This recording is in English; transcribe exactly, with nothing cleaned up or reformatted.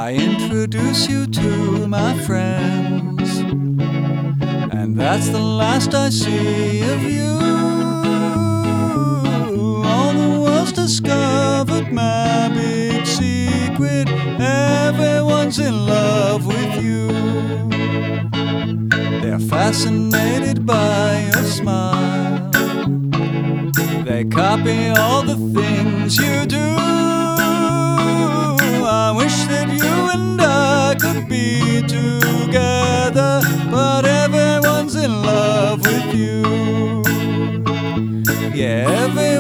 I introduce you to my friends, and that's the last I see of you. All the world's discovered my big secret. Everyone's in love with you. They're fascinated by your smile. They copy all the things you do. I wish that you and I could be together, but everyone's in love with you. Yeah, every